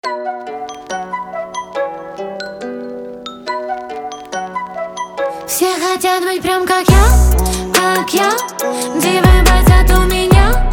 Все хотят быть прям как я. Дивы хотят у меня.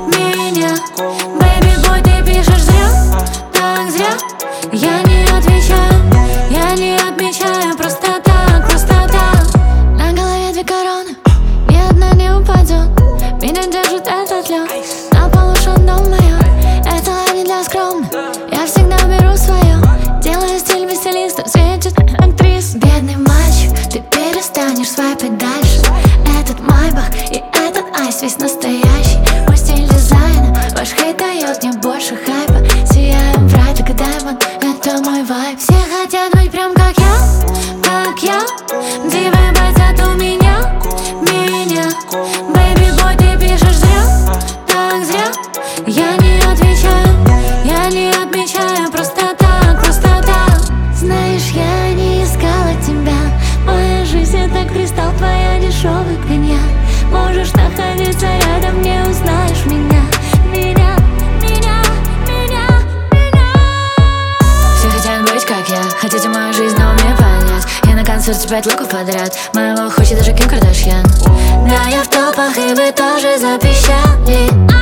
Baby boy, ты пишешь зря, так зря. Я не отвечаю, я не отмечаю. Просто так. На голове 2 короны, ни одна не упадет. Меня держит этот лед, на полу шандом моё. Это не для скромных, я всегда беру свое. Делаю стиль без стилиста, светит актрис. Бедный мальчик, ты перестанешь свайпать дальше. Этот майбах и этот айс весь настоящий. Мой стиль дизайна, ваш хейт дает мне больше хайпа. Сияем bright like a diamond, это мой вайб. Все хотят быть прям как я. Дивы хотят у меня. Baby boy, ты пишешь зря, так зря. Я не отвечаю, я не отмечаю. Просто так. Знаешь, я не искала тебя. Моя жизнь это кристалл, твоя дешевый коньяк. Можешь находиться рядом, не узнаешь меня. Все хотят быть как я, хотите мою жизнь, но мне понять. Я на концерте 5 луков подряд, моего хочет даже Ким Кардашьян. Да, я в топах, и вы тоже запищали.